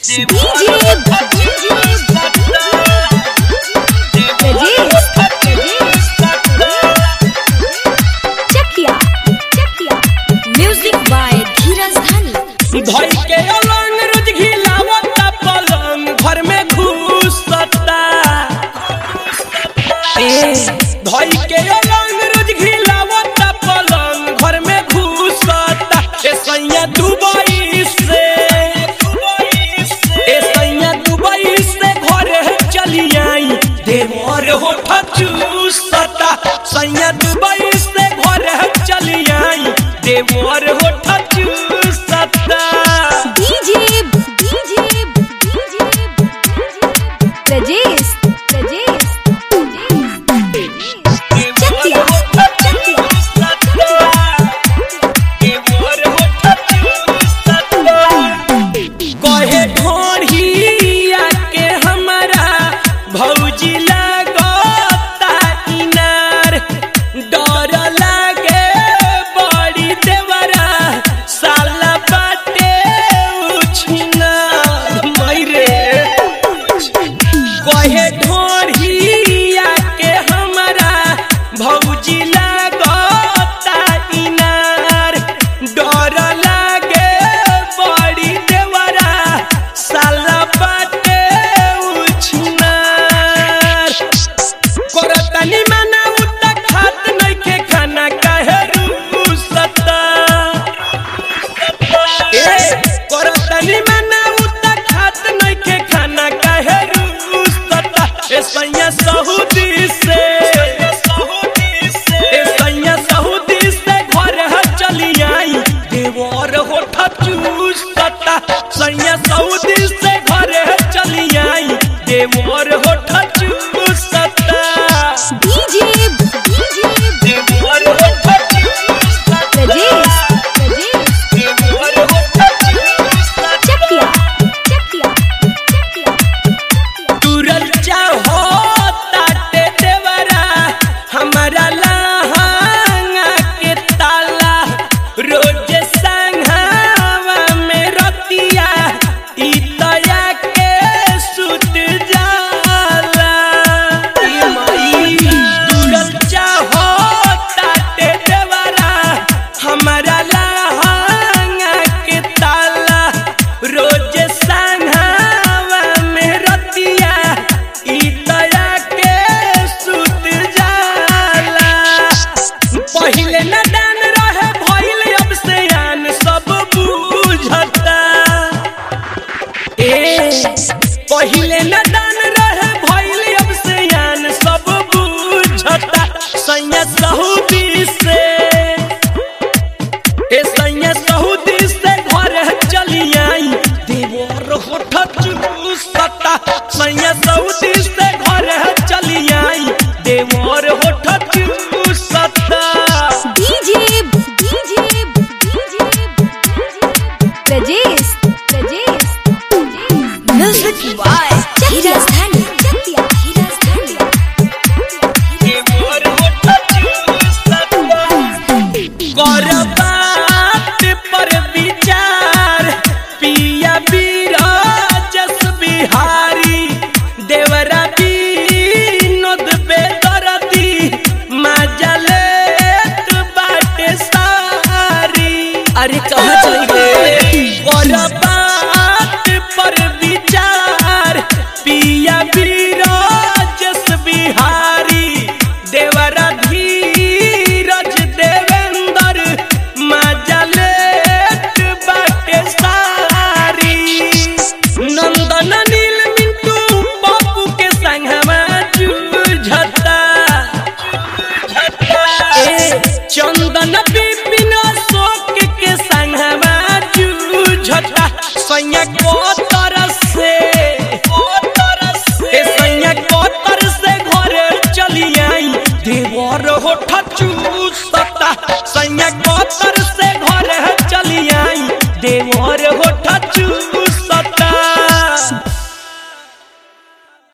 Music by धीरज धानी। धोई के अलंग रोज घिलावता पलंग घर में घुसता। धोई के अलंग रोज घिलावता पलंग घर में घुसता। ए सैया दुबई से घर चली आई देवर होठा चूसता। सैया दुबई से घर चली आई देवर होठा चूसता। कहे ढोढ़िया के हमारा भौजी लगता इनार डर लागे बड़ी देवरा साला बाटे उछिना मरे। कहे ढोढ़िया के हमारा भौजी लगता इनार डर लागे बड़ी देवरा साला बाटे उछिनार। करतनी माना उता खात नइखे खाना काहे रुसता। करतनी माना उता खात नइखे खाना काहे रुसता। ए सैया सऊदी से घर चली आई देवर होठा चूसता। सैया सऊदी से घर चली आई देवर होठा चूसता। देवर होठा चूसता। देवर होठा चूसता। तुरल चाहो ताटे देवरा हमारा लहंगा के ताला रोज संघावा में रतिया ई तया के सुत जाला। ई माई तुरल चाहो ताटे देवरा हमारा लहंगा के ताला रोज संघावा में रतिया ई तया के सुत जाला। पहिले न दान रहे भइल अब से आन सब बुझता। पहिले न दान रहे भइल अब से आन सब बुझता। सैया सऊदी से घर चली आई देवर होठा चूसता। सैया सऊदी से घर चली आई देवर होठा चूसता। म्यूजिक बाय धीरज धानी। देवर होठा चूसता। कर बात पर विचार पिया बीराजस बिहारी देवरा विनोद बेदर्दी मजा लेत बाटे सारी। अरे कहाँ चली गए। कर बात पर विचार पिया बीराजस बिहारी देवरा धीरज देवेंद्र मजा लेत बाटे सारी। नंदन नील मिंटू बापू के संगवा जूझता। चंदन बिपिन अशोक के संगवा जूझता। सैया कोतर से घर चली आई देवर होठा चूसता। सैया कोतर से